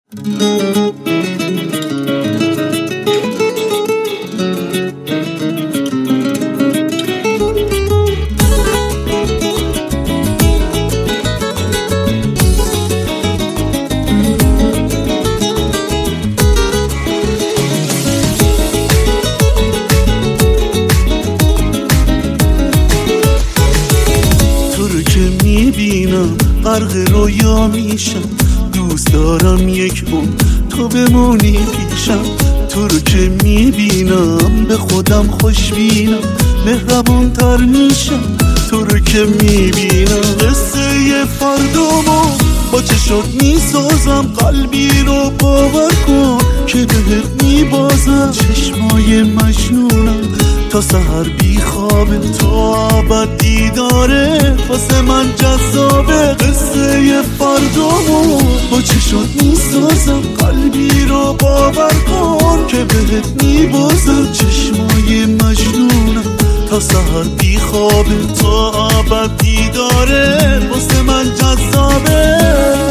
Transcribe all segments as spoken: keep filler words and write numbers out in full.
غرق رویا میشم، دوست دارم یک عمر تو بمونی پیشم. تو رو که میبینم به خودم خوشبینم، مهربون تر میشم. تو رو که میبینم قصه فردامو با چشات میسازم، قلبی رو باور کن که بهت میبازم. چشمای مجنونم تا سحر بی خوابه، تا ابد دیداره واسه من جذابه. قصه فردامو با چشات میسازم، قلبی رو باور کن که بهت میبازم. چشمای مجنونم تا سحر بی خوابه، تا ابد دیداره واسه من جذابه.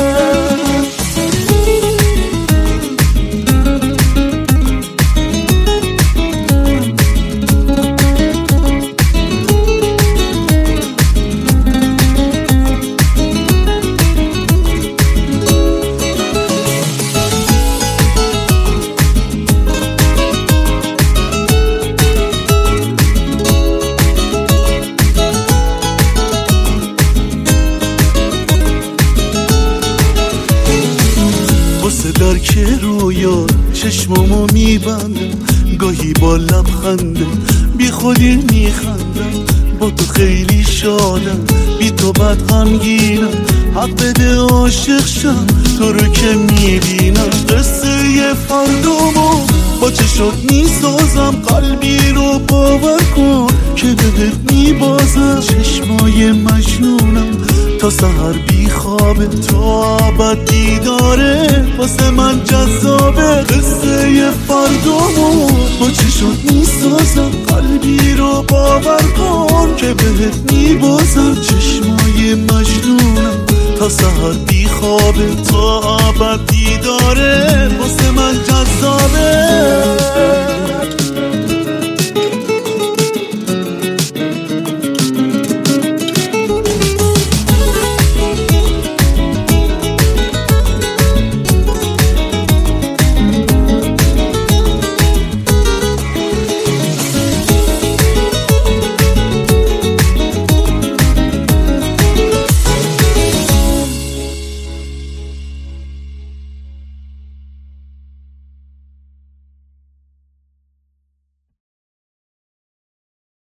واسه درک رویا چشمامو میبندم، گاهی با لبخنده بی خودی میخندم. با تو خیلی شادم، بی تو بد غمگینم. حق بده عاشق شم تو رو که میبینم. قصه فردامو با چشات میسازم، قلبی رو باور کن که بهت میبازم. چشمای مجنونم تا سحر بی خوابه، تا ابد دیداره واسه من جذابه. قصه فردامو با چشات میسازم، قلبی رو باور کن که بهت میبازم. چشمای مجنونم تا سحر بی خوابه، تا ابد دیداره واسه من جذابه.